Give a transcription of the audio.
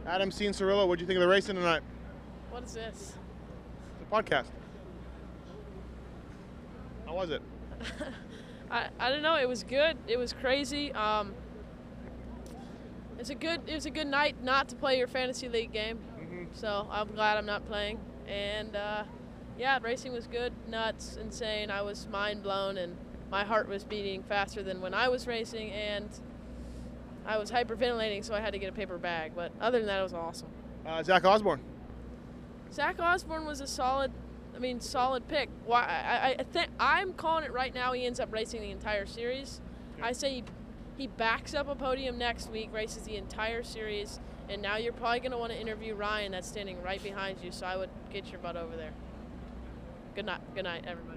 Adam Cianciarillo, what do you think of the racing tonight? What is this? It's a podcast. How was it? I don't know. It was good. It was crazy. It was a good night not to play your fantasy league game. So I'm glad I'm not playing. And yeah, racing was good, nuts, insane. I was mind blown, and my heart was beating faster than when I was racing, and I was hyperventilating, so I had to get a paper bag. But other than that, it was awesome. Zach Osborne. Zach Osborne was a solid pick. Why? I think I'm calling it right now. He ends up racing the entire series. I say he backs up a podium next week, races the entire series, and now you're probably going to want to interview Ryan that's standing right behind you, so I would get your butt over there. Good night, everybody.